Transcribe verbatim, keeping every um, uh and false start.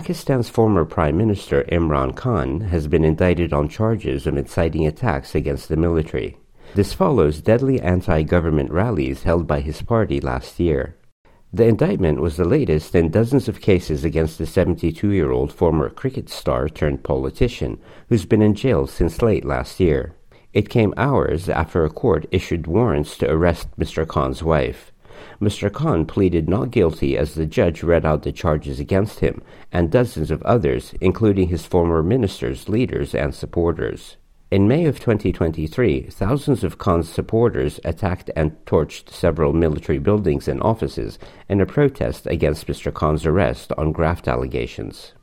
Pakistan's former Prime Minister Imran Khan has been indicted on charges of inciting attacks against the military. This follows deadly anti-government rallies held by his party last year. The indictment was the latest in dozens of cases against the seventy-two-year-old former cricket star turned politician who's been in jail since late last year. It came hours after a court issued warrants to arrest Mister Khan's wife. Mister Khan pleaded not guilty as the judge read out the charges against him and dozens of others, including his former ministers, leaders, and supporters. In May of twenty twenty-three, thousands of Khan's supporters attacked and torched several military buildings and offices in a protest against Mister Khan's arrest on graft allegations.